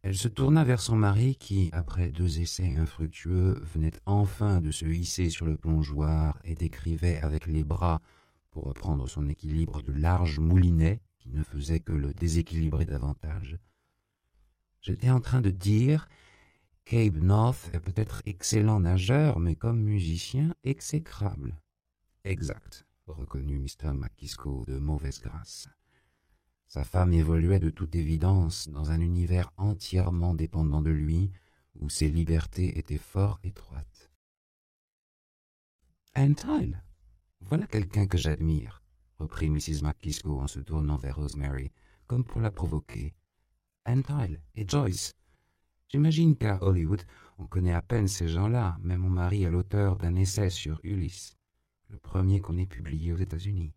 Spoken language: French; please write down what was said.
Elle se tourna vers son mari qui, après 2 essais infructueux, venait enfin de se hisser sur le plongeoir et décrivait avec les bras, pour reprendre son équilibre, de larges moulinets qui ne faisaient que le déséquilibrer davantage. J'étais en train de dire, Cabe North est peut-être excellent nageur, mais comme musicien, exécrable. Exact, reconnut Mr. McKisco de mauvaise grâce. Sa femme évoluait de toute évidence dans un univers entièrement dépendant de lui, où ses libertés étaient fort étroites. Anne Tyle, voilà quelqu'un que j'admire, reprit Mrs. McKisco en se tournant vers Rosemary, comme pour la provoquer. Anne Tyle et Joyce. J'imagine qu'à Hollywood, on connaît à peine ces gens-là, mais mon mari est l'auteur d'un essai sur Ulysse, le premier qu'on ait publié aux États-Unis.